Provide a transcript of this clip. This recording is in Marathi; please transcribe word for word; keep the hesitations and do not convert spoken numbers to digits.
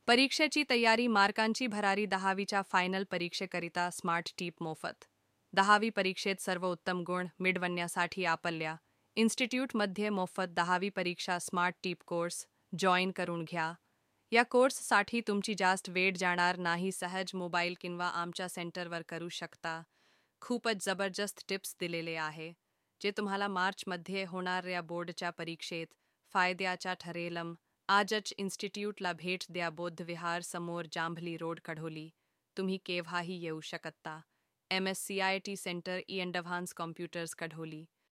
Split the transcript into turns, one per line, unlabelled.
परीक्षेची तयारी मार्कांची भरारी दहावीच्या फायनल परीक्षेकरिता स्मार्ट टीप मोफत. दहावी परीक्षेत सर्व उत्तम गुण मिळवण्यासाठी आपल्या इन्स्टिट्यूटमध्ये मोफत दहावी परीक्षा स्मार्ट टीप कोर्स जॉईन करून घ्या. या कोर्ससाठी तुमची जास्त वेळ जाणार नाही, सहज मोबाईल किंवा आमच्या सेंटरवर करू शकता. खूपच जबरदस्त टिप्स दिलेले आहे जे तुम्हाला मार्चमध्ये होणाऱ्या बोर्डच्या परीक्षेत फायद्याच्या ठरेल. आजच इन्स्टिट्यूटला भेट द्या. बौद्ध विहार समोर जांभली रोड कढोली. तुम्ही केव्हाही येऊ शकता. M S C I T centre E and computers Kadholi.